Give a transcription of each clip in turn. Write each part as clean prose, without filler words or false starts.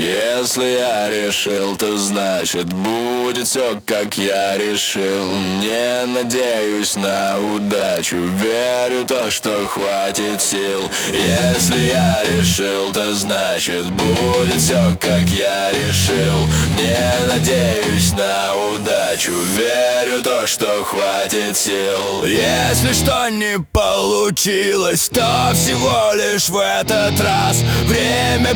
Если я решил, то значит будет все, как я решил. Не надеюсь на удачу, верю в то, что хватит сил. Если я решил, то значит будет все, как я решил. Не надеюсь на удачу, верю в то, что хватит сил. Если что не получилось, то всего лишь в этот раз время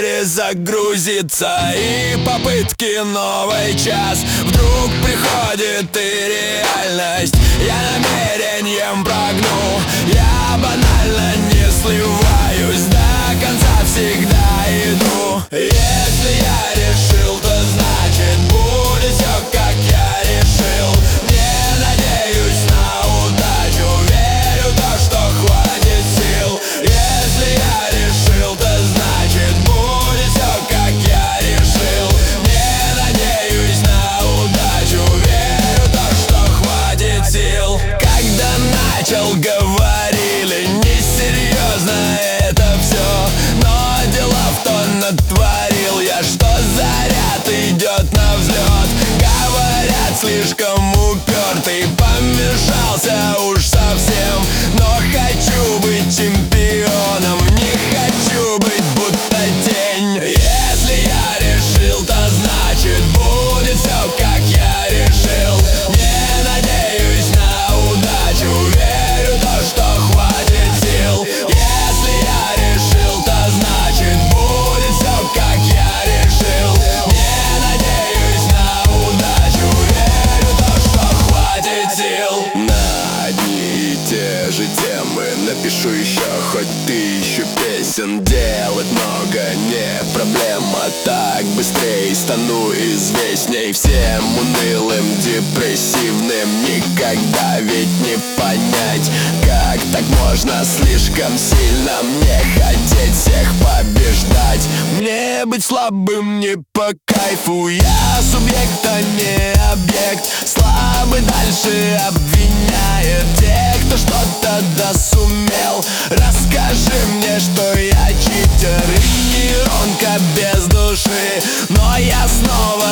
перезагрузиться и попытки новый час. Вдруг приходит и реальность, я намерением прогну. Я банально не сливаюсь, до конца всегда иду. Если я решил, то значит будет все, как я решил. Не надеюсь на удачу, верю в то, что хватит сил. Если я решил, то значит будет все, как я решил. Не надеюсь на удачу, верю в то, что хватит сил. Когда начал, говорили, несерьезно это все, но дела в то натворил я, что заряд идет на взлет. Говорят, слишком упертый, помешался уж совсем. Но хочу быть чемпионом, не хочу быть будто тень. Если я решил, то значит будет все, как я решил. Не надеюсь на удачу, верю в то, что хватит сил. Если я решил, то значит будет все, как я решил. Не надеюсь на удачу, верю в то, что хватит сил. На одни и те же темы напишу еще хоть тысячу песен. Делать много не проблема, так быстрее стану известней. Всем унылым, депрессивным никогда ведь не понять, как так можно слишком сильно мне хотеть всех побеждать. Мне быть слабым не по кайфу, я субъект, а не объект. Слабый дальше обвиняет тех, кто что-то досумел. Расскажи мне, что я читер и нейронка без души. Но я снова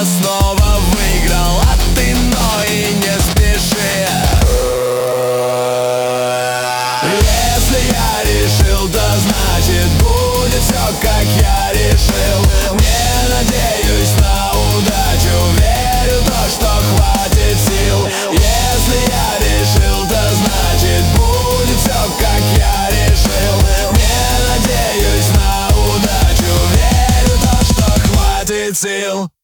выиграл, а ты и не спеши. Если я решил, то значит будет все, как я решил. Не надеюсь на удачу, верю в то, что хватит сил. Если я решил, то значит будет все, как я решил. Не надеюсь на удачу, верю в то, что хватит сил.